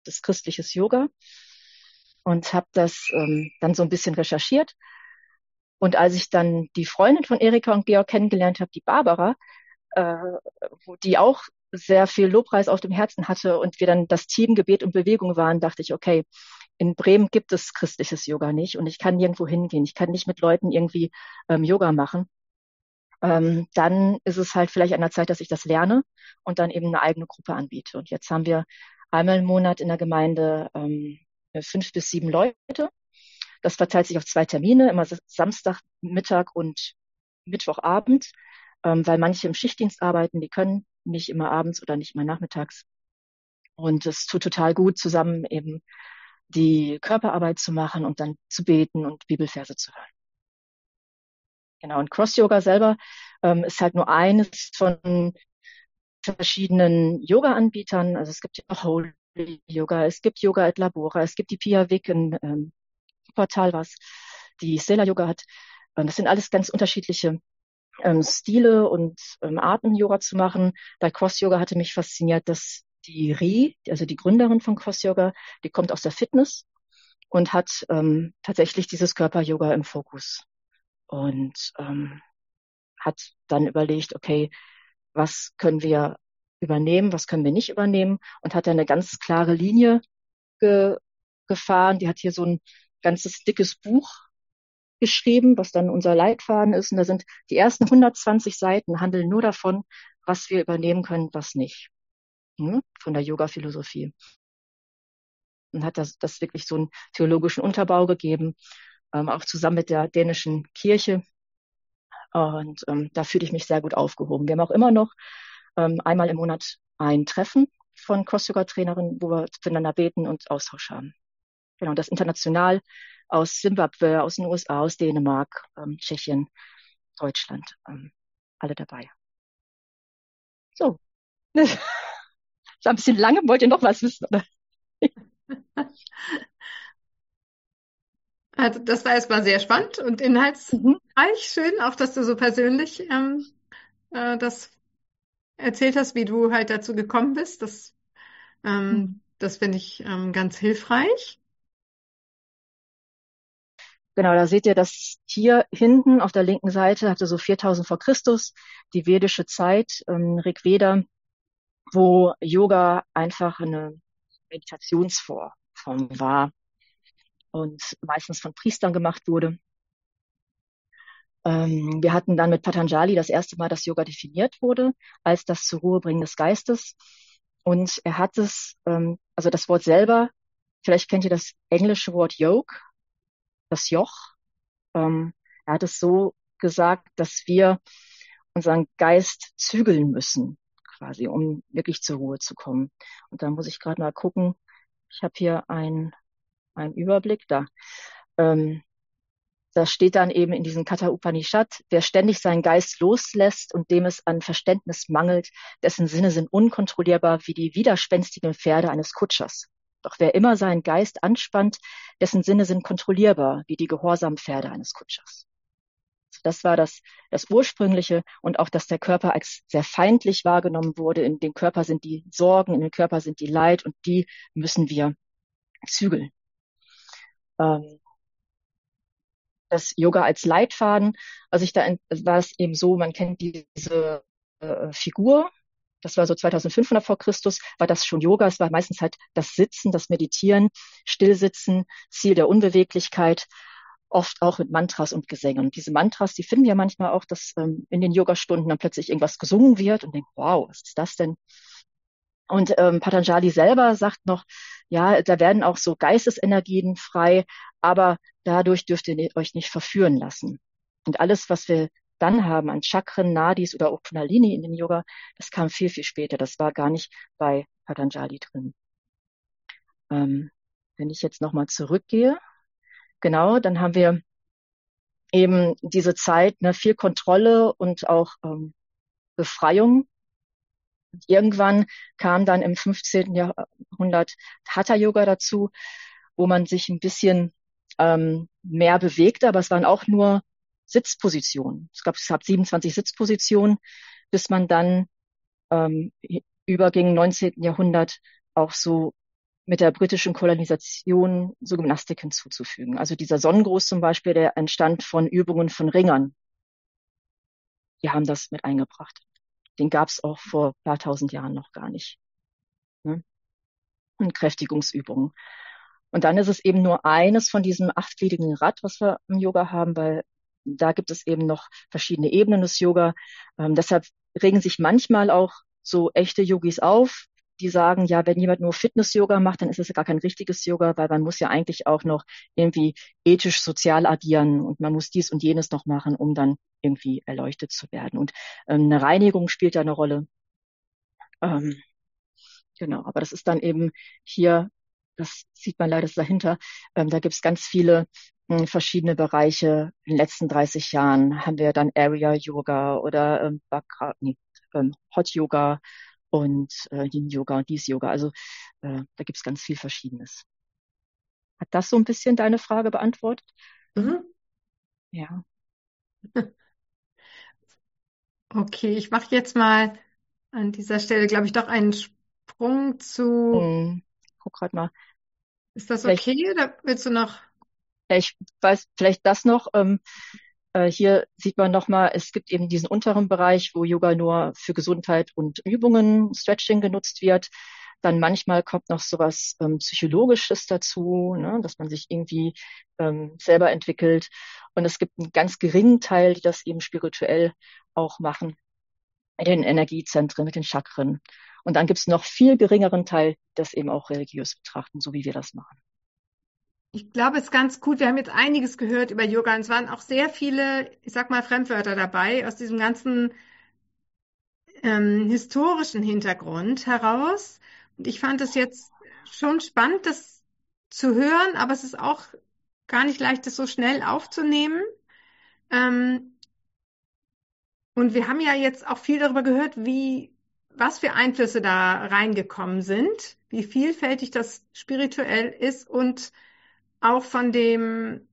ist christliches Yoga und habe das dann so ein bisschen recherchiert. Und als ich dann die Freundin von Erika und Georg kennengelernt habe, die Barbara, äh, wo die auch sehr viel Lobpreis auf dem Herzen hatte und wir dann das Team Gebet und Bewegung waren, dachte ich, okay, in Bremen gibt es christliches Yoga nicht und ich kann nirgendwo hingehen. Ich kann nicht mit Leuten irgendwie Yoga machen. Dann ist es halt vielleicht an der Zeit, dass ich das lerne und dann eben eine eigene Gruppe anbiete. Und jetzt haben wir einmal im Monat in der Gemeinde 5 bis 7 Leute. Das verteilt sich auf 2 Termine, immer Samstagmittag und Mittwochabend, weil manche im Schichtdienst arbeiten, die können nicht immer abends oder nicht immer nachmittags. Und es tut total gut, zusammen eben die Körperarbeit zu machen und dann zu beten und Bibelverse zu hören. Genau, und Cross-Yoga selber ist halt nur eines von verschiedenen Yoga-Anbietern. Also es gibt ja auch Holy Yoga, es gibt Yoga et Labora, es gibt die Pia Wick in Portal, was die Sela Yoga hat. Das sind alles ganz unterschiedliche Stile und Arten, Yoga zu machen. Bei Cross-Yoga hatte mich fasziniert, dass die Ri, also die Gründerin von Cross-Yoga, die kommt aus der Fitness und hat tatsächlich dieses Körper-Yoga im Fokus. Und hat dann überlegt, okay, was können wir übernehmen, was können wir nicht übernehmen und hat dann eine ganz klare Linie gefahren. Die hat hier so ein ganzes dickes Buch geschrieben, was dann unser Leitfaden ist. Und da sind die ersten 120 Seiten handeln nur davon, was wir übernehmen können, was nicht. Von der Yoga-Philosophie. Und hat das wirklich so einen theologischen Unterbau gegeben, auch zusammen mit der dänischen Kirche. Und da fühle ich mich sehr gut aufgehoben. Wir haben auch immer noch einmal im Monat ein Treffen von Cross-Yoga-Trainerinnen, wo wir miteinander beten und Austausch haben. Genau, das international aus Simbabwe, aus den USA, aus Dänemark, Tschechien, Deutschland, alle dabei. So. Das war ein bisschen lange. Wollt ihr noch was wissen? Oder? Also das war erstmal sehr spannend und inhaltsreich. Mhm. Schön, auch dass du so persönlich das erzählt hast, wie du halt dazu gekommen bist. Das finde ich ganz hilfreich. Genau, da seht ihr das hier hinten auf der linken Seite, hatte so 4000 vor Christus, die vedische Zeit, Rig Veda, wo Yoga einfach eine Meditationsform war und meistens von Priestern gemacht wurde. Wir hatten dann mit Patanjali das erste Mal, dass Yoga definiert wurde, als das zur Ruhe bringen des Geistes. Und er hat es, also das Wort selber, vielleicht kennt ihr das englische Wort Yoke, das Joch. Er hat es so gesagt, dass wir unseren Geist zügeln müssen, quasi, um wirklich zur Ruhe zu kommen. Und da muss ich gerade mal gucken. Ich habe hier einen Überblick da. Da steht dann eben in diesem Katha Upanishad, wer ständig seinen Geist loslässt und dem es an Verständnis mangelt, dessen Sinne sind unkontrollierbar wie die widerspenstigen Pferde eines Kutschers. Doch wer immer seinen Geist anspannt, dessen Sinne sind kontrollierbar wie die gehorsamen Pferde eines Kutschers. Das war das Ursprüngliche und auch, dass der Körper als sehr feindlich wahrgenommen wurde. In dem Körper sind die Sorgen, in dem Körper sind die Leid und die müssen wir zügeln. Das Yoga als Leitfaden, war es eben so, man kennt diese Figur, das war so 2500 vor Christus, war das schon Yoga, es war meistens halt das Sitzen, das Meditieren, Stillsitzen, Ziel der Unbeweglichkeit, oft auch mit Mantras und Gesängen. Und diese Mantras, die finden wir manchmal auch, dass in den Yogastunden dann plötzlich irgendwas gesungen wird und denkt, wow, was ist das denn? Und Patanjali selber sagt noch, ja, da werden auch so Geistesenergien frei, aber dadurch dürft ihr euch nicht verführen lassen. Und alles, was wir dann haben an Chakren, Nadis oder auch Kundalini in den Yoga, das kam viel, viel später. Das war gar nicht bei Patanjali drin. Wenn ich jetzt nochmal zurückgehe, genau, dann haben wir eben diese Zeit, ne, viel Kontrolle und auch Befreiung. Und irgendwann kam dann im 15. Jahrhundert Hatha Yoga dazu, wo man sich ein bisschen mehr bewegte, aber es waren auch nur Sitzpositionen. Es gab 27 Sitzpositionen, bis man dann überging im 19. Jahrhundert auch so mit der britischen Kolonisation so Gymnastik hinzuzufügen. Also dieser Sonnengruß zum Beispiel, der entstand von Übungen von Ringern. Die haben das mit eingebracht. Den gab es auch vor ein paar tausend Jahren noch gar nicht. Ne? Und Kräftigungsübungen. Und dann ist es eben nur eines von diesem achtgliedrigen Rad, was wir im Yoga haben, weil da gibt es eben noch verschiedene Ebenen des Yoga. Deshalb regen sich manchmal auch so echte Yogis auf, die sagen, ja, wenn jemand nur Fitness-Yoga macht, dann ist es ja gar kein richtiges Yoga, weil man muss ja eigentlich auch noch irgendwie ethisch, sozial agieren und man muss dies und jenes noch machen, um dann irgendwie erleuchtet zu werden. Und eine Reinigung spielt da eine Rolle. Genau, aber das ist dann eben hier, das sieht man leider dahinter, da gibt es ganz viele verschiedene Bereiche. In den letzten 30 Jahren haben wir dann Area Yoga oder Hot Yoga und Yin Yoga und dies Yoga. Also da gibt es ganz viel Verschiedenes. Hat das so ein bisschen deine Frage beantwortet? Mhm. Ja. Okay, ich mache jetzt mal an dieser Stelle, glaube ich, doch einen Sprung zu. Guck grad mal. Ist das Vielleicht, okay oder willst du noch? ja, ich weiß vielleicht das noch. Hier sieht man nochmal, es gibt eben diesen unteren Bereich, wo Yoga nur für Gesundheit und Übungen, Stretching genutzt wird. Dann manchmal kommt noch sowas Psychologisches dazu, ne, dass man sich irgendwie selber entwickelt. Und es gibt einen ganz geringen Teil, die das eben spirituell auch machen, in den Energiezentren, mit den Chakren. Und dann gibt es noch viel geringeren Teil, die das eben auch religiös betrachten, so wie wir das machen. Ich glaube, es ist ganz gut. Wir haben jetzt einiges gehört über Yoga und es waren auch sehr viele, ich sag mal, Fremdwörter dabei aus diesem ganzen historischen Hintergrund heraus. Und ich fand es jetzt schon spannend, das zu hören, aber es ist auch gar nicht leicht, das so schnell aufzunehmen. Und wir haben ja jetzt auch viel darüber gehört, was für Einflüsse da reingekommen sind, wie vielfältig das spirituell ist und auch von dem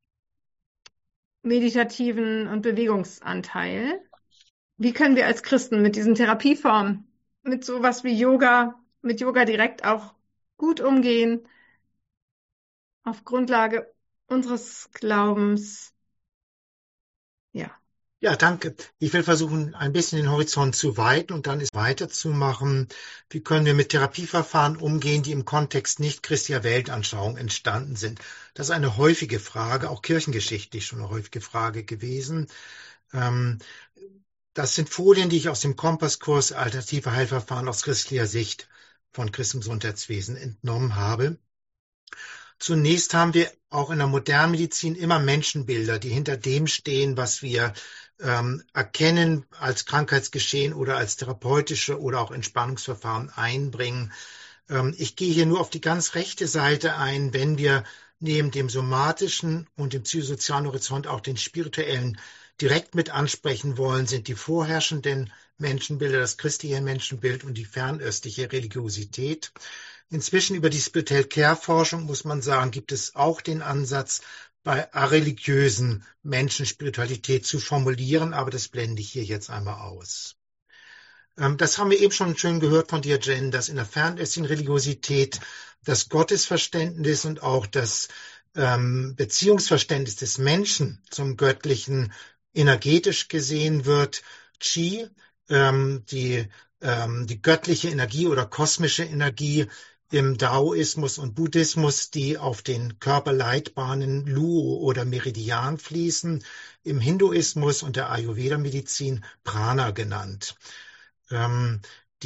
meditativen und Bewegungsanteil. Wie können wir als Christen mit diesen Therapieformen, mit sowas wie Yoga, mit Yoga direkt auch gut umgehen, auf Grundlage unseres Glaubens? Ja. Ja, danke. Ich will versuchen, ein bisschen den Horizont zu weiten und dann weiterzumachen. Wie können wir mit Therapieverfahren umgehen, die im Kontext nicht christlicher Weltanschauung entstanden sind? Das ist eine häufige Frage, auch kirchengeschichtlich schon eine häufige Frage gewesen. Das sind Folien, die ich aus dem Kompasskurs Alternative Heilverfahren aus christlicher Sicht von Christ im Gesundheitswesen entnommen habe. Zunächst haben wir auch in der modernen Medizin immer Menschenbilder, die hinter dem stehen, was wir erkennen als Krankheitsgeschehen oder als therapeutische oder auch Entspannungsverfahren einbringen. Ich gehe hier nur auf die ganz rechte Seite ein, wenn wir neben dem somatischen und dem psychosozialen Horizont auch den spirituellen direkt mit ansprechen wollen, sind die vorherrschenden Menschenbilder, das christliche Menschenbild und die fernöstliche Religiosität. Inzwischen über die Spiritual Care Forschung muss man sagen, gibt es auch den Ansatz, bei areligiösen Menschen Spiritualität zu formulieren, aber das blende ich hier jetzt einmal aus. Das haben wir eben schon schön gehört von dir, Jen, dass in der fernöstlichen Religiosität das Gottesverständnis und auch das Beziehungsverständnis des Menschen zum Göttlichen energetisch gesehen wird. Qi, die göttliche Energie oder kosmische Energie im Daoismus und Buddhismus, die auf den Körperleitbahnen Luo oder Meridian fließen, im Hinduismus und der Ayurveda-Medizin Prana genannt. Gerade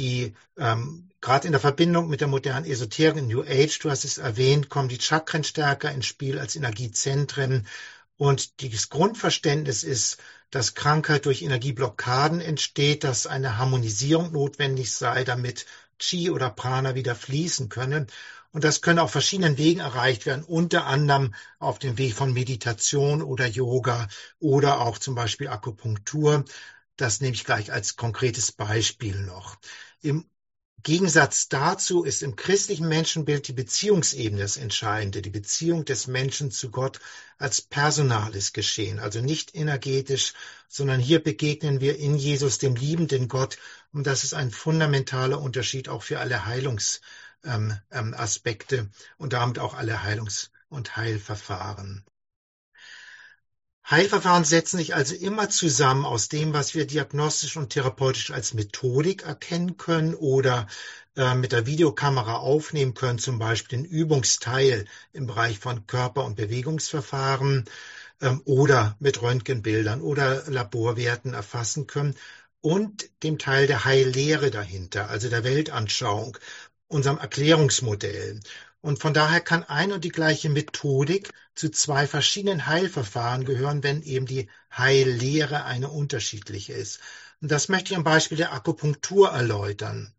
in der Verbindung mit der modernen Esoterik in New Age, du hast es erwähnt, kommen die Chakren stärker ins Spiel als Energiezentren. Und das Grundverständnis ist, dass Krankheit durch Energieblockaden entsteht, dass eine Harmonisierung notwendig sei, damit Qi oder Prana wieder fließen können. Und das können auf verschiedenen Wegen erreicht werden, unter anderem auf dem Weg von Meditation oder Yoga oder auch zum Beispiel Akupunktur. Das nehme ich gleich als konkretes Beispiel noch. Im Gegensatz dazu ist im christlichen Menschenbild die Beziehungsebene das Entscheidende, die Beziehung des Menschen zu Gott als personales Geschehen, also nicht energetisch, sondern hier begegnen wir in Jesus, dem liebenden Gott, und das ist ein fundamentaler Unterschied auch für alle Aspekte und damit auch alle Heilungs- und Heilverfahren. Heilverfahren setzen sich also immer zusammen aus dem, was wir diagnostisch und therapeutisch als Methodik erkennen können oder mit der Videokamera aufnehmen können, zum Beispiel den Übungsteil im Bereich von Körper- und Bewegungsverfahren oder mit Röntgenbildern oder Laborwerten erfassen können und dem Teil der Heillehre dahinter, also der Weltanschauung, unserem Erklärungsmodell. Und von daher kann ein und die gleiche Methodik zu zwei verschiedenen Heilverfahren gehören, wenn eben die Heillehre eine unterschiedliche ist. Und das möchte ich am Beispiel der Akupunktur erläutern.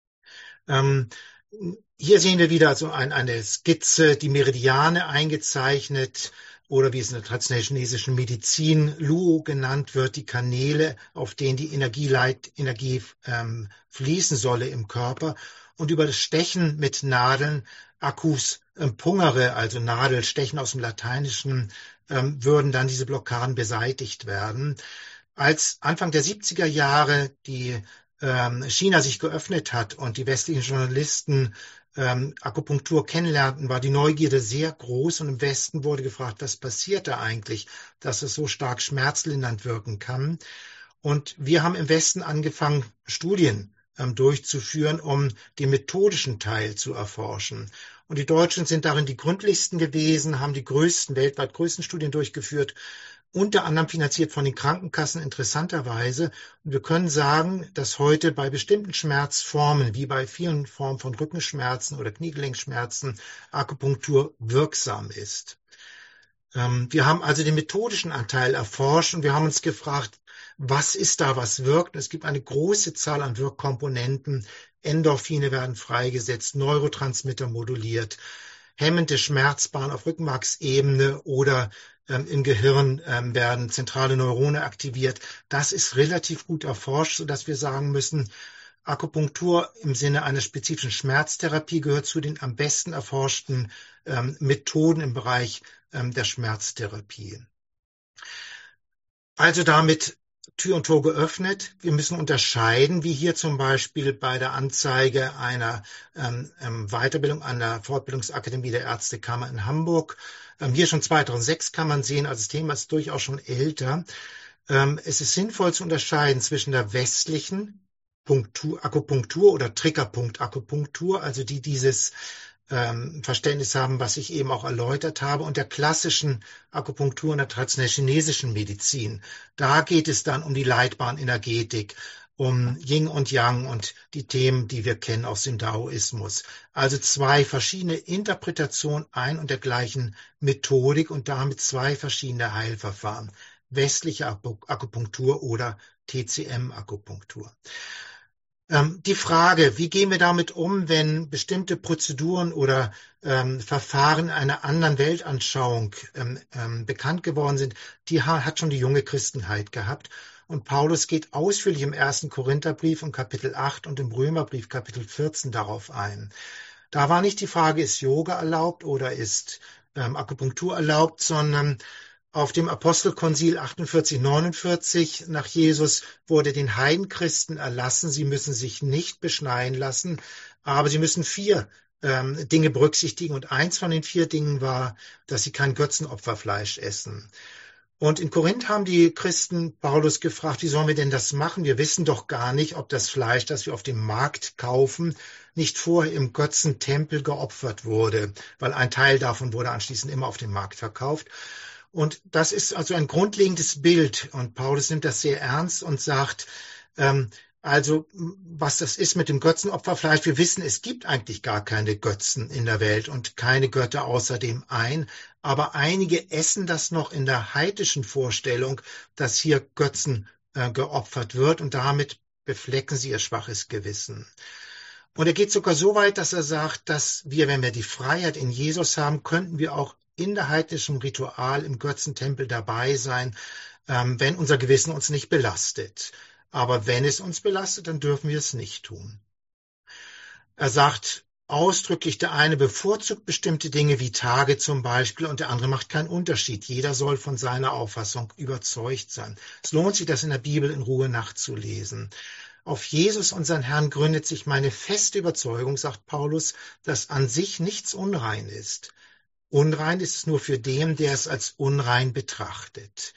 Hier sehen wir wieder also eine Skizze, die Meridiane eingezeichnet oder wie es in der traditionellen chinesischen Medizin Luo genannt wird, die Kanäle, auf denen die Energie fließen solle im Körper. Und über das Stechen mit Nadeln, Acus pungere, also Nadelstechen aus dem Lateinischen, würden dann diese Blockaden beseitigt werden. Als Anfang der 70er Jahre die China sich geöffnet hat und die westlichen Journalisten Akupunktur kennenlernten, war die Neugierde sehr groß und im Westen wurde gefragt, was passiert da eigentlich, dass es so stark schmerzlindernd wirken kann. Und wir haben im Westen angefangen, Studien durchzuführen, um den methodischen Teil zu erforschen. Und die Deutschen sind darin die gründlichsten gewesen, haben die weltweit größten Studien durchgeführt, unter anderem finanziert von den Krankenkassen interessanterweise. Und wir können sagen, dass heute bei bestimmten Schmerzformen, wie bei vielen Formen von Rückenschmerzen oder Kniegelenkschmerzen, Akupunktur wirksam ist. Wir haben also den methodischen Anteil erforscht und wir haben uns gefragt, was ist da, was wirkt? Es gibt eine große Zahl an Wirkkomponenten. Endorphine werden freigesetzt, Neurotransmitter moduliert, hemmende Schmerzbahnen auf Rückenmarksebene oder im Gehirn werden zentrale Neurone aktiviert. Das ist relativ gut erforscht, sodass wir sagen müssen, Akupunktur im Sinne einer spezifischen Schmerztherapie gehört zu den am besten erforschten Methoden im Bereich der Schmerztherapie. Also damit Tür und Tor geöffnet. Wir müssen unterscheiden, wie hier zum Beispiel bei der Anzeige einer Weiterbildung an der Fortbildungsakademie der Ärztekammer in Hamburg. Hier schon 2006 kann man sehen, also das Thema ist durchaus schon älter. Es ist sinnvoll zu unterscheiden zwischen der westlichen Akupunktur oder Triggerpunkt-Akupunktur, also die dieses Verständnis haben, was ich eben auch erläutert habe, und der klassischen Akupunktur und der traditionellen chinesischen Medizin. Da geht es dann um die Leitbahnenergetik, um Yin und Yang und die Themen, die wir kennen aus dem Daoismus. Also zwei verschiedene Interpretationen ein und der gleichen Methodik und damit zwei verschiedene Heilverfahren. Westliche Akupunktur oder TCM-Akupunktur. Die Frage, wie gehen wir damit um, wenn bestimmte Prozeduren oder Verfahren einer anderen Weltanschauung bekannt geworden sind, die hat schon die junge Christenheit gehabt. Und Paulus geht ausführlich im 1. Korintherbrief im Kapitel 8 und im Römerbrief Kapitel 14 darauf ein. Da war nicht die Frage, ist Yoga erlaubt oder ist Akupunktur erlaubt, sondern auf dem Apostelkonzil 48/49 nach Jesus wurde den Heidenchristen erlassen, sie müssen sich nicht beschneiden lassen, aber sie müssen 4 Dinge berücksichtigen. Und eins von den 4 Dingen war, dass sie kein Götzenopferfleisch essen. Und in Korinth haben die Christen Paulus gefragt, wie sollen wir denn das machen? Wir wissen doch gar nicht, ob das Fleisch, das wir auf dem Markt kaufen, nicht vorher im Götzentempel geopfert wurde, weil ein Teil davon wurde anschließend immer auf dem Markt verkauft. Und das ist also ein grundlegendes Bild. Und Paulus nimmt das sehr ernst und sagt, also was das ist mit dem Götzenopferfleisch. Wir wissen, es gibt eigentlich gar keine Götzen in der Welt und keine Götter außer dem einen. Aber einige essen das noch in der heidnischen Vorstellung, dass hier Götzen geopfert wird und damit beflecken sie ihr schwaches Gewissen. Und er geht sogar so weit, dass er sagt, dass wir, wenn wir die Freiheit in Jesus haben, könnten wir auch in der heidnischen Ritual im Götzentempel dabei sein, wenn unser Gewissen uns nicht belastet. Aber wenn es uns belastet, dann dürfen wir es nicht tun. Er sagt ausdrücklich, der eine bevorzugt bestimmte Dinge wie Tage zum Beispiel und der andere macht keinen Unterschied. Jeder soll von seiner Auffassung überzeugt sein. Es lohnt sich, das in der Bibel in Ruhe nachzulesen. Auf Jesus, unseren Herrn, gründet sich meine feste Überzeugung, sagt Paulus, dass an sich nichts unrein ist. Unrein ist es nur für den, der es als unrein betrachtet.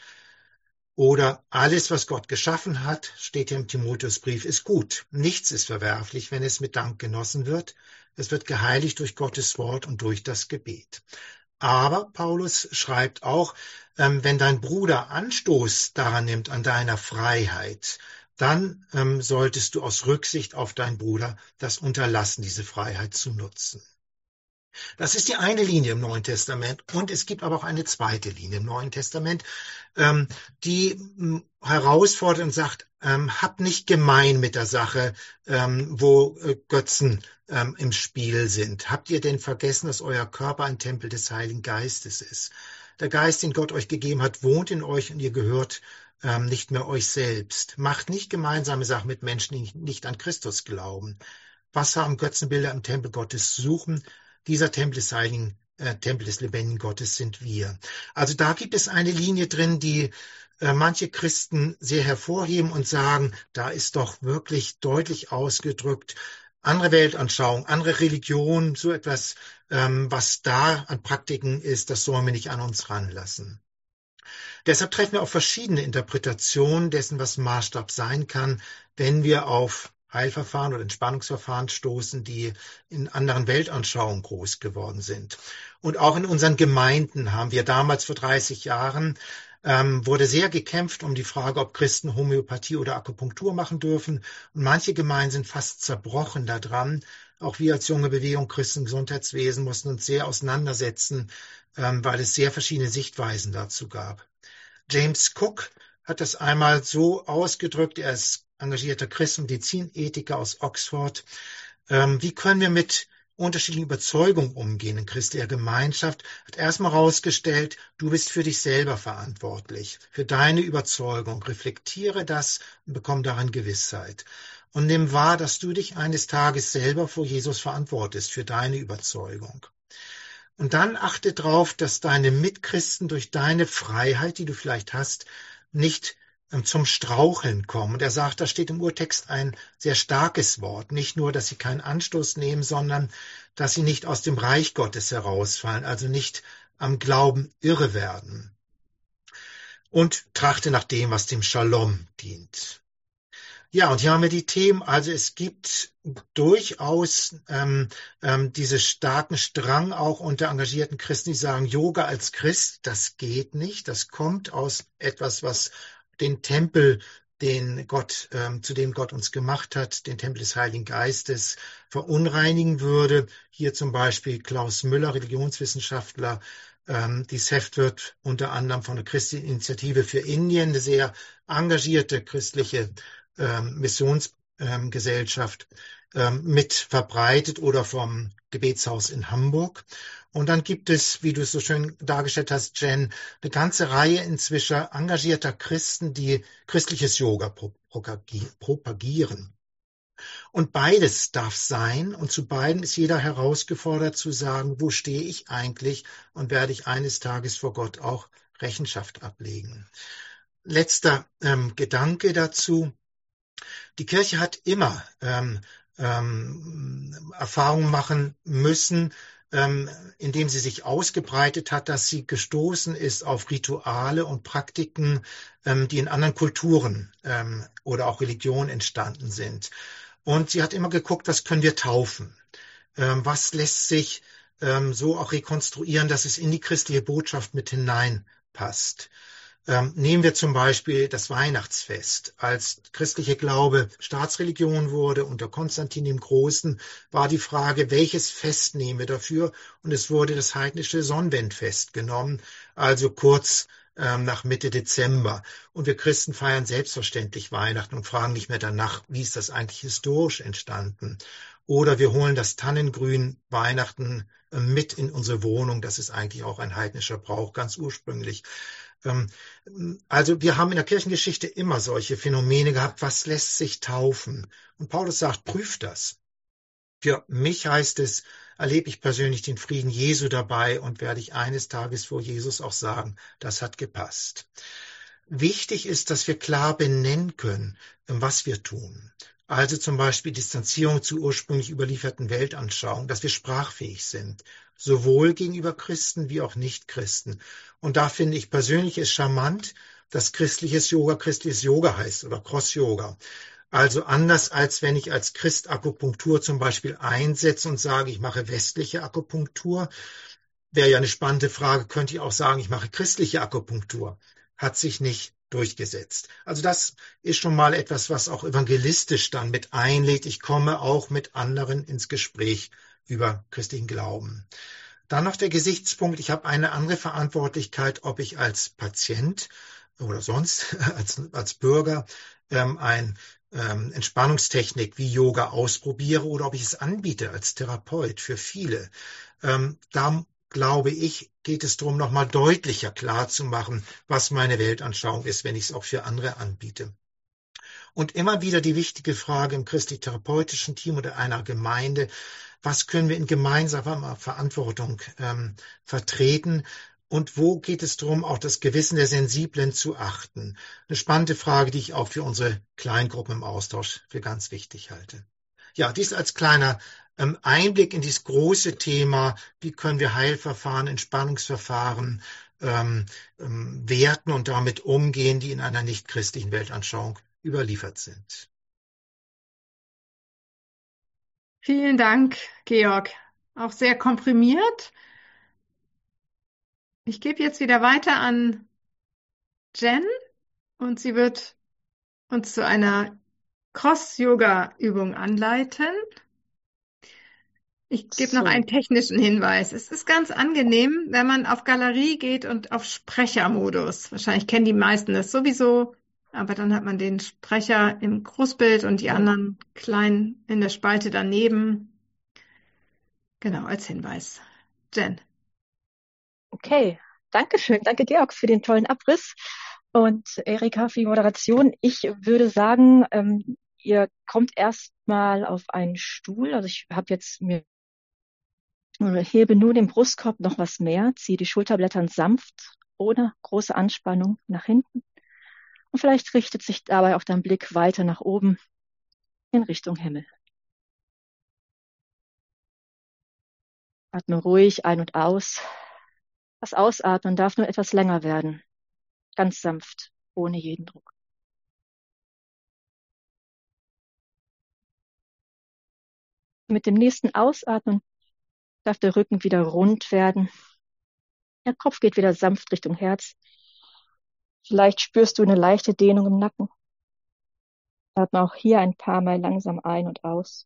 Oder alles, was Gott geschaffen hat, steht hier im Timotheusbrief, ist gut. Nichts ist verwerflich, wenn es mit Dank genossen wird. Es wird geheiligt durch Gottes Wort und durch das Gebet. Aber Paulus schreibt auch, wenn dein Bruder Anstoß daran nimmt, an deiner Freiheit, dann solltest du aus Rücksicht auf deinen Bruder das unterlassen, diese Freiheit zu nutzen. Das ist die eine Linie im Neuen Testament. Und es gibt aber auch eine zweite Linie im Neuen Testament, die herausfordert und sagt, habt nicht gemein mit der Sache, wo Götzen im Spiel sind. Habt ihr denn vergessen, dass euer Körper ein Tempel des Heiligen Geistes ist? Der Geist, den Gott euch gegeben hat, wohnt in euch und ihr gehört nicht mehr euch selbst. Macht nicht gemeinsame Sachen mit Menschen, die nicht an Christus glauben. Was haben Götzenbilder im Tempel Gottes zu suchen? Dieser Tempel des Heiligen, Tempel des lebendigen Gottes sind wir. Also da gibt es eine Linie drin, die manche Christen sehr hervorheben und sagen, da ist doch wirklich deutlich ausgedrückt, andere Weltanschauung, andere Religion, so etwas, was da an Praktiken ist, das sollen wir nicht an uns ranlassen. Deshalb treffen wir auf verschiedene Interpretationen dessen, was Maßstab sein kann, wenn wir auf Heilverfahren oder Entspannungsverfahren stoßen, die in anderen Weltanschauungen groß geworden sind. Und auch in unseren Gemeinden haben wir damals vor 30 Jahren, wurde sehr gekämpft um die Frage, ob Christen Homöopathie oder Akupunktur machen dürfen. Und manche Gemeinden sind fast zerbrochen daran. Auch wir als junge Bewegung Christen Gesundheitswesen mussten uns sehr auseinandersetzen, weil es sehr verschiedene Sichtweisen dazu gab. James Cook hat das einmal so ausgedrückt, er ist engagierter Christ und Medizinethiker aus Oxford. Wie können wir mit unterschiedlichen Überzeugungen umgehen in christlicher Gemeinschaft? Hat erstmal herausgestellt, du bist für dich selber verantwortlich, für deine Überzeugung. Reflektiere das und bekomm daran Gewissheit. Und nimm wahr, dass du dich eines Tages selber vor Jesus verantwortest für deine Überzeugung. Und dann achte darauf, dass deine Mitchristen durch deine Freiheit, die du vielleicht hast, nicht zum Straucheln kommen. Und er sagt, da steht im Urtext ein sehr starkes Wort. Nicht nur, dass sie keinen Anstoß nehmen, sondern dass sie nicht aus dem Reich Gottes herausfallen, also nicht am Glauben irre werden. Und trachte nach dem, was dem Shalom dient. Ja, und hier haben wir die Themen. Also es gibt durchaus diese starken Strang auch unter engagierten Christen, die sagen, Yoga als Christ, das geht nicht. Das kommt aus etwas, was den Tempel, zu dem Gott uns gemacht hat, den Tempel des Heiligen Geistes, verunreinigen würde. Hier zum Beispiel Klaus Müller, Religionswissenschaftler. Dieses Heft wird unter anderem von der Christlichen Initiative für Indien, eine sehr engagierte christliche Missionsgesellschaft mit verbreitet oder vom Gebetshaus in Hamburg. Und dann gibt es, wie du es so schön dargestellt hast, Jen, eine ganze Reihe inzwischen engagierter Christen, die christliches Yoga propagieren. Und beides darf sein und zu beiden ist jeder herausgefordert zu sagen, wo stehe ich eigentlich und werde ich eines Tages vor Gott auch Rechenschaft ablegen. Letzter Gedanke dazu. Die Kirche hat immer Erfahrungen machen müssen, indem sie sich ausgebreitet hat, dass sie gestoßen ist auf Rituale und Praktiken, die in anderen Kulturen oder auch Religionen entstanden sind. Und sie hat immer geguckt, was können wir taufen? Was lässt sich so auch rekonstruieren, dass es in die christliche Botschaft mit hineinpasst? Nehmen wir zum Beispiel das Weihnachtsfest. Als christliche Glaube Staatsreligion wurde unter Konstantin dem Großen, war die Frage, welches Fest nehmen wir dafür? Und es wurde das heidnische Sonnwendfest genommen, also kurz nach Mitte Dezember. Und wir Christen feiern selbstverständlich Weihnachten und fragen nicht mehr danach, wie ist das eigentlich historisch entstanden? Oder wir holen das Tannengrün Weihnachten mit in unsere Wohnung. Das ist eigentlich auch ein heidnischer Brauch, ganz ursprünglich. Also wir haben in der Kirchengeschichte immer solche Phänomene gehabt, was lässt sich taufen? Und Paulus sagt, prüft das. Für mich heißt es, erlebe ich persönlich den Frieden Jesu dabei und werde ich eines Tages vor Jesus auch sagen, das hat gepasst. Wichtig ist, dass wir klar benennen können, was wir tun. Also zum Beispiel Distanzierung zu ursprünglich überlieferten Weltanschauungen, dass wir sprachfähig sind, sowohl gegenüber Christen wie auch Nicht-Christen. Und da finde ich persönlich es charmant, dass christliches Yoga heißt oder Cross-Yoga. Also anders als wenn ich als Christ Akupunktur zum Beispiel einsetze und sage, ich mache westliche Akupunktur, wäre ja eine spannende Frage, könnte ich auch sagen, ich mache christliche Akupunktur. Hat sich nicht durchgesetzt. Also das ist schon mal etwas, was auch evangelistisch dann mit einlädt. Ich komme auch mit anderen ins Gespräch über christlichen Glauben. Dann noch der Gesichtspunkt, ich habe eine andere Verantwortlichkeit, ob ich als Patient oder sonst als Bürger ein Entspannungstechnik wie Yoga ausprobiere oder ob ich es anbiete als Therapeut für viele. Da glaube ich, geht es darum, nochmal deutlicher klarzumachen, was meine Weltanschauung ist, wenn ich es auch für andere anbiete. Und immer wieder die wichtige Frage im christlich-therapeutischen Team oder einer Gemeinde, was können wir in gemeinsamer Verantwortung vertreten? Und wo geht es darum, auch das Gewissen der Sensiblen zu achten? Eine spannende Frage, die ich auch für unsere Kleingruppen im Austausch für ganz wichtig halte. Ja, dies als kleiner Einblick in dieses große Thema, wie können wir Heilverfahren, Entspannungsverfahren werten und damit umgehen, die in einer nichtchristlichen Weltanschauung überliefert sind. Vielen Dank, Georg. Auch sehr komprimiert. Ich gebe jetzt wieder weiter an Jen und sie wird uns zu einer Cross-Yoga-Übung anleiten. Ich gebe noch einen technischen Hinweis. Es ist ganz angenehm, wenn man auf Galerie geht und auf Sprechermodus. Wahrscheinlich kennen die meisten das sowieso, aber dann hat man den Sprecher im Großbild und die anderen klein in der Spalte daneben. Genau, als Hinweis. Jen. Okay, danke schön. Danke, Georg, für den tollen Abriss und Erika für die Moderation. Ich würde sagen, ihr kommt erstmal auf einen Stuhl. Also ich habe jetzt mir hebe nur den Brustkorb noch was mehr, ziehe die Schulterblättern sanft, ohne große Anspannung nach hinten. Und vielleicht richtet sich dabei auch dein Blick weiter nach oben in Richtung Himmel. Atme ruhig ein und aus. Das Ausatmen darf nur etwas länger werden. Ganz sanft, ohne jeden Druck. Mit dem nächsten Ausatmen darf der Rücken wieder rund werden. Der Kopf geht wieder sanft Richtung Herz. Vielleicht spürst du eine leichte Dehnung im Nacken. Atme auch hier ein paar Mal langsam ein und aus.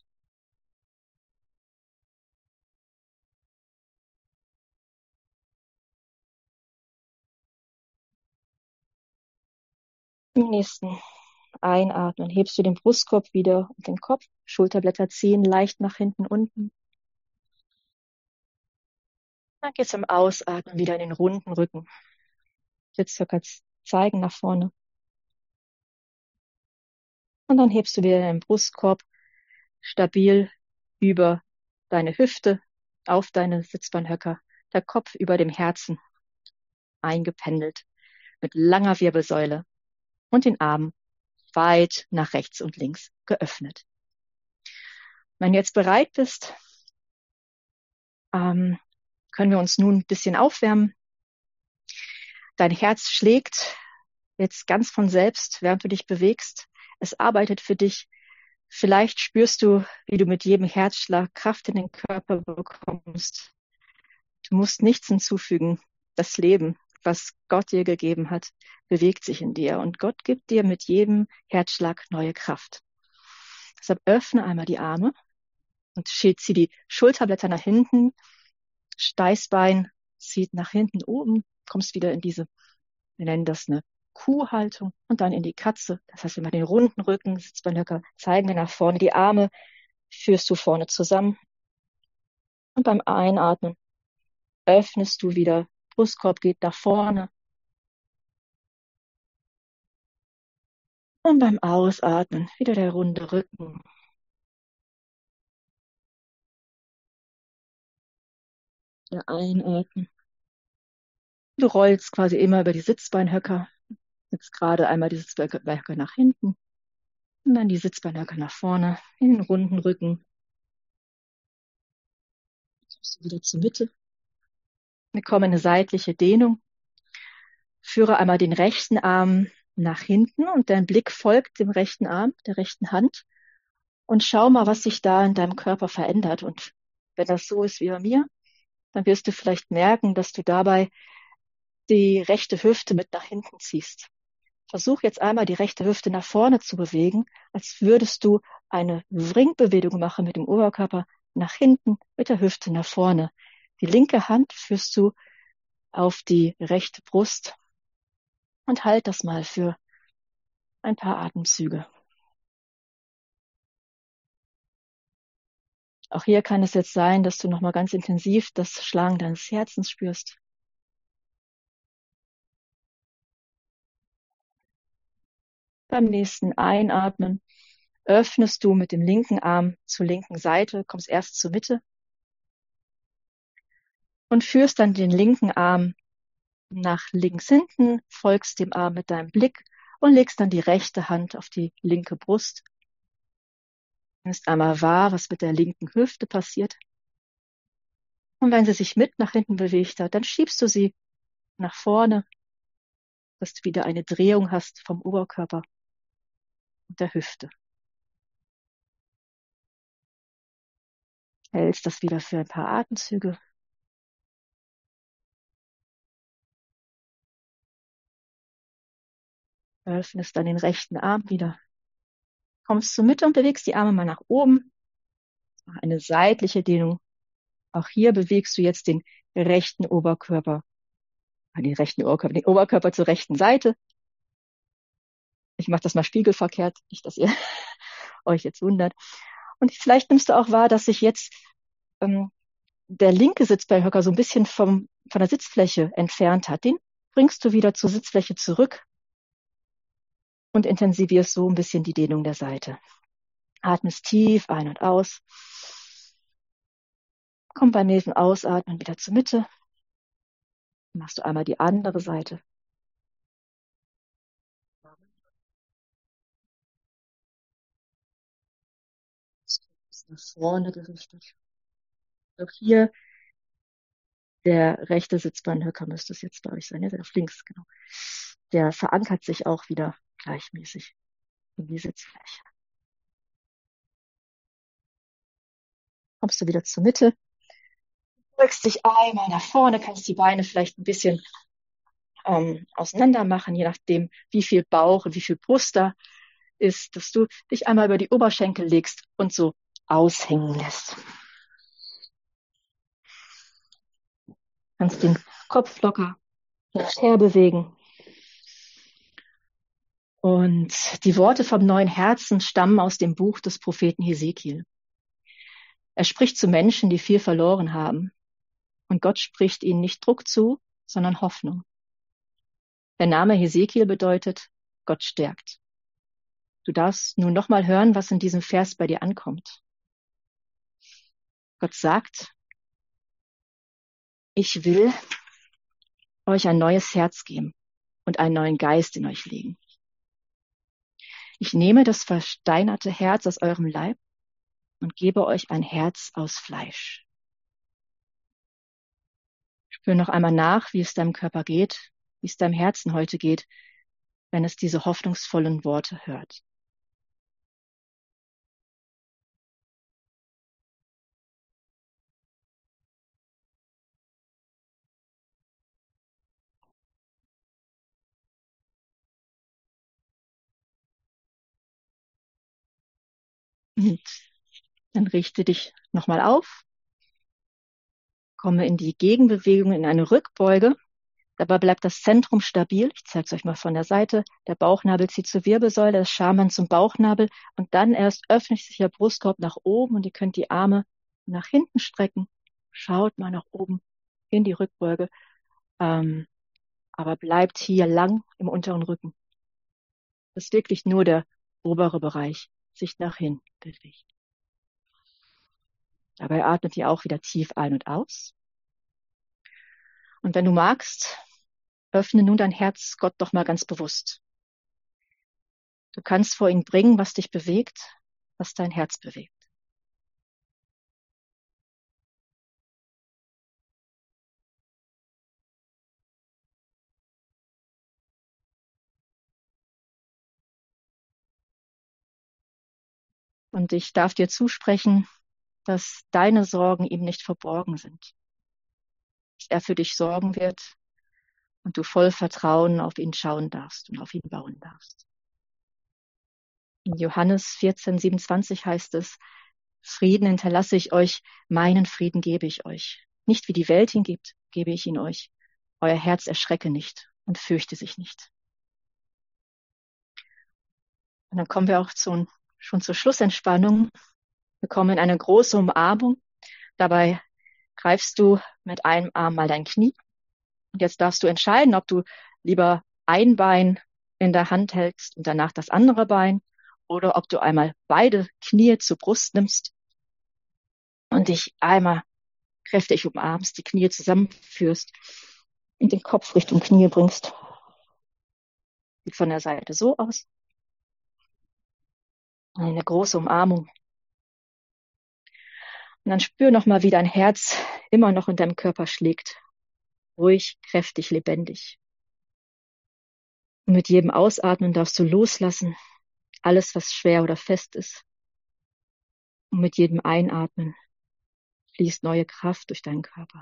Im nächsten Einatmen hebst du den Brustkorb wieder und den Kopf. Schulterblätter ziehen leicht nach hinten unten. Dann geht's im Ausatmen wieder in den runden Rücken. Sitzhöcker zeigen nach vorne. Und dann hebst du wieder deinen Brustkorb stabil über deine Hüfte, auf deine Sitzbeinhöcker, der Kopf über dem Herzen eingependelt, mit langer Wirbelsäule und den Arm weit nach rechts und links geöffnet. Wenn du jetzt bereit bist, können wir uns nun ein bisschen aufwärmen. Dein Herz schlägt jetzt ganz von selbst, während du dich bewegst. Es arbeitet für dich. Vielleicht spürst du, wie du mit jedem Herzschlag Kraft in den Körper bekommst. Du musst nichts hinzufügen. Das Leben, was Gott dir gegeben hat, bewegt sich in dir. Und Gott gibt dir mit jedem Herzschlag neue Kraft. Deshalb öffne einmal die Arme und zieh die Schulterblätter nach hinten. Steißbein zieht nach hinten oben. Kommst wieder in diese, wir nennen das eine Kuhhaltung und dann in die Katze. Das heißt, immer den runden Rücken, Sitzbeinhöcker zeigen wir nach vorne. Die Arme führst du vorne zusammen. Und beim Einatmen öffnest du wieder. Brustkorb geht nach vorne. Und beim Ausatmen wieder der runde Rücken. Wieder einatmen. Du rollst quasi immer über die Sitzbeinhöcker. Jetzt gerade einmal die Sitzbeinhöcker nach hinten. Und dann die Sitzbeinhöcker nach vorne, in den runden Rücken. Kommst du wieder zur Mitte. Wir kommen in eine seitliche Dehnung. Führe einmal den rechten Arm nach hinten und dein Blick folgt dem rechten Arm, der rechten Hand. Und schau mal, was sich da in deinem Körper verändert. Und wenn das so ist wie bei mir, dann wirst du vielleicht merken, dass du dabei die rechte Hüfte mit nach hinten ziehst. Versuch jetzt einmal die rechte Hüfte nach vorne zu bewegen, als würdest du eine Wringbewegung machen mit dem Oberkörper nach hinten, mit der Hüfte nach vorne. Die linke Hand führst du auf die rechte Brust und halt das mal für ein paar Atemzüge. Auch hier kann es jetzt sein, dass du nochmal ganz intensiv das Schlagen deines Herzens spürst. Beim nächsten Einatmen öffnest du mit dem linken Arm zur linken Seite, kommst erst zur Mitte und führst dann den linken Arm nach links hinten, folgst dem Arm mit deinem Blick und legst dann die rechte Hand auf die linke Brust. Nimmst einmal wahr, was mit der linken Hüfte passiert. Und wenn sie sich mit nach hinten bewegt hat, dann schiebst du sie nach vorne, dass du wieder eine Drehung hast vom Oberkörper und der Hüfte. Hältst das wieder für ein paar Atemzüge. Öffnest dann den rechten Arm wieder. Kommst zur Mitte und bewegst die Arme mal nach oben. Mach eine seitliche Dehnung. Auch hier bewegst du jetzt den rechten Oberkörper, den Oberkörper zur rechten Seite. Ich mache das mal spiegelverkehrt, nicht, dass ihr euch jetzt wundert. Und vielleicht nimmst du auch wahr, dass sich jetzt der linke Sitzbeinhöcker so ein bisschen von der Sitzfläche entfernt hat. Den bringst du wieder zur Sitzfläche zurück und intensivierst so ein bisschen die Dehnung der Seite. Atmest tief ein und aus. Komm beim nächsten Ausatmen wieder zur Mitte. Dann machst du einmal die andere Seite. Nach vorne gerichtet. Auch hier der rechte Sitzbeinhöcker müsste es jetzt bei euch sein, ja, der auf links, genau. Der verankert sich auch wieder gleichmäßig in die Sitzfläche. Kommst du wieder zur Mitte, beugst dich einmal nach vorne, kannst die Beine vielleicht ein bisschen auseinander machen, je nachdem, wie viel Bauch und wie viel Brust da ist, dass du dich einmal über die Oberschenkel legst und so aushängen lässt. Kannst den Kopf locker hin und her bewegen. Und die Worte vom neuen Herzen stammen aus dem Buch des Propheten Hesekiel. Er spricht zu Menschen, die viel verloren haben. Und Gott spricht ihnen nicht Druck zu, sondern Hoffnung. Der Name Hesekiel bedeutet, Gott stärkt. Du darfst nun nochmal hören, was in diesem Vers bei dir ankommt. Gott sagt, ich will euch ein neues Herz geben und einen neuen Geist in euch legen. Ich nehme das versteinerte Herz aus eurem Leib und gebe euch ein Herz aus Fleisch. Spür noch einmal nach, wie es deinem Körper geht, wie es deinem Herzen heute geht, wenn es diese hoffnungsvollen Worte hört. Und dann richte dich nochmal auf, komme in die Gegenbewegung, in eine Rückbeuge. Dabei bleibt das Zentrum stabil. Ich zeige es euch mal von der Seite. Der Bauchnabel zieht zur Wirbelsäule, das Schambein zum Bauchnabel und dann erst öffnet sich der Brustkorb nach oben und ihr könnt die Arme nach hinten strecken. Schaut mal nach oben in die Rückbeuge, aber bleibt hier lang im unteren Rücken. Das ist wirklich nur der obere Bereich sich nach hinten bewegt. Dabei atmet ihr auch wieder tief ein und aus. Und wenn du magst, öffne nun dein Herz Gott doch mal ganz bewusst. Du kannst vor ihn bringen, was dich bewegt, was dein Herz bewegt. Und ich darf dir zusprechen, dass deine Sorgen ihm nicht verborgen sind, dass er für dich sorgen wird und du voll Vertrauen auf ihn schauen darfst und auf ihn bauen darfst. In Johannes 14:27 heißt es, Frieden hinterlasse ich euch, meinen Frieden gebe ich euch. Nicht wie die Welt ihn gibt, gebe ich ihn euch. Euer Herz erschrecke nicht und fürchte sich nicht. Und dann kommen wir auch schon zur Schlussentspannung. Wir kommen in eine große Umarmung. Dabei greifst du mit einem Arm mal dein Knie. Und jetzt darfst du entscheiden, ob du lieber ein Bein in der Hand hältst und danach das andere Bein oder ob du einmal beide Knie zur Brust nimmst und dich einmal kräftig umarmst, die Knie zusammenführst und den Kopf Richtung Knie bringst. Sieht von der Seite so aus. Eine große Umarmung. Und dann spür nochmal, wie dein Herz immer noch in deinem Körper schlägt. Ruhig, kräftig, lebendig. Und mit jedem Ausatmen darfst du loslassen, alles, was schwer oder fest ist. Und mit jedem Einatmen fließt neue Kraft durch deinen Körper.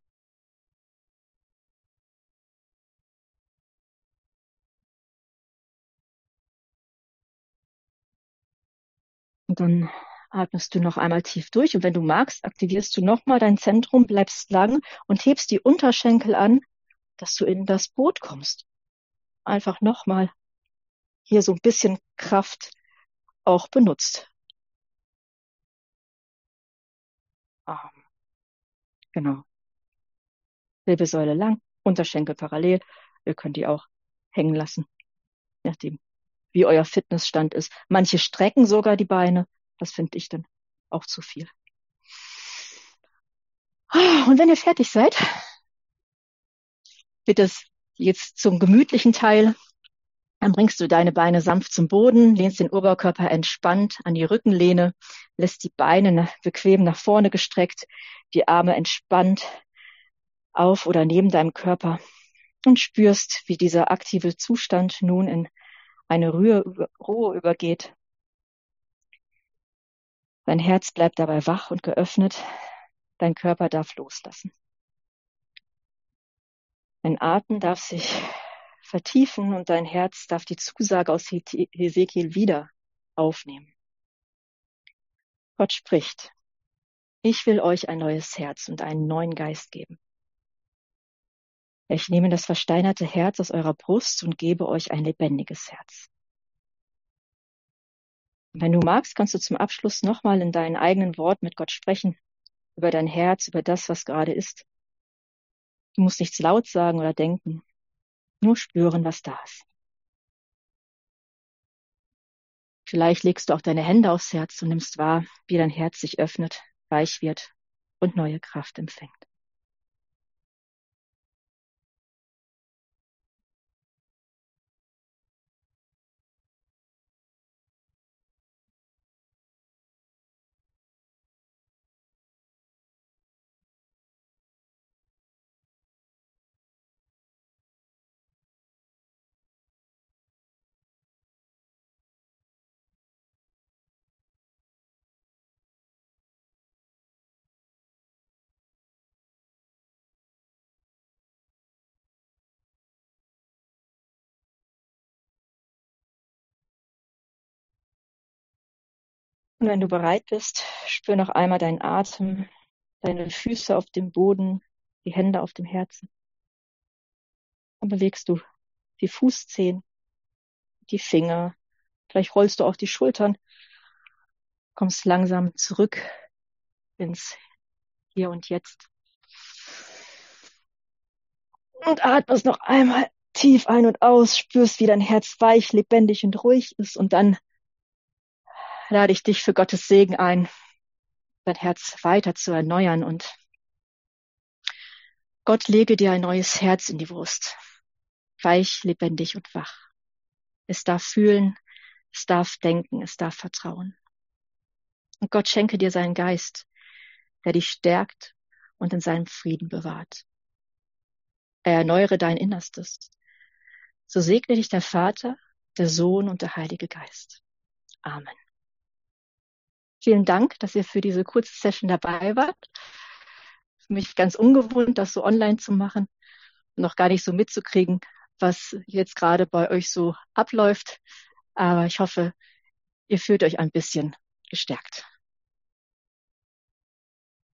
Und dann atmest du noch einmal tief durch. Und wenn du magst, aktivierst du nochmal dein Zentrum, bleibst lang und hebst die Unterschenkel an, dass du in das Boot kommst. Einfach nochmal hier so ein bisschen Kraft auch benutzt. Genau. Wirbelsäule lang, Unterschenkel parallel. Ihr könnt die auch hängen lassen, je nachdem, wie euer Fitnessstand ist. Manche strecken sogar die Beine. Das finde ich dann auch zu viel. Und wenn ihr fertig seid, wird es jetzt zum gemütlichen Teil. Dann bringst du deine Beine sanft zum Boden, lehnst den Oberkörper entspannt an die Rückenlehne, lässt die Beine bequem nach vorne gestreckt, die Arme entspannt auf oder neben deinem Körper und spürst, wie dieser aktive Zustand nun in eine Ruhe übergeht. Dein Herz bleibt dabei wach und geöffnet, dein Körper darf loslassen. Dein Atem darf sich vertiefen und dein Herz darf die Zusage aus Hesekiel wieder aufnehmen. Gott spricht, ich will euch ein neues Herz und einen neuen Geist geben. Ich nehme das versteinerte Herz aus eurer Brust und gebe euch ein lebendiges Herz. Und wenn du magst, kannst du zum Abschluss nochmal in deinen eigenen Worten mit Gott sprechen, über dein Herz, über das, was gerade ist. Du musst nichts laut sagen oder denken, nur spüren, was da ist. Vielleicht legst du auch deine Hände aufs Herz und nimmst wahr, wie dein Herz sich öffnet, weich wird und neue Kraft empfängt. Und wenn du bereit bist, spür noch einmal deinen Atem, deine Füße auf dem Boden, die Hände auf dem Herzen. Dann bewegst du die Fußzehen, die Finger. Vielleicht rollst du auch die Schultern, kommst langsam zurück ins Hier und Jetzt. Und atmest noch einmal tief ein und aus, spürst, wie dein Herz weich, lebendig und ruhig ist. Und dann lade ich dich für Gottes Segen ein, dein Herz weiter zu erneuern. Und Gott lege dir ein neues Herz in die Brust, weich, lebendig und wach. Es darf fühlen, Es darf denken, es darf vertrauen. Und Gott schenke dir seinen Geist, der dich stärkt und in seinem Frieden bewahrt. Er erneuere dein Innerstes. So segne dich der Vater, der Sohn und der Heilige Geist. Amen. Vielen Dank, dass ihr für diese kurze Session dabei wart. Für mich ganz ungewohnt, das so online zu machen und noch gar nicht so mitzukriegen, was jetzt gerade bei euch so abläuft. Aber ich hoffe, ihr fühlt euch ein bisschen gestärkt.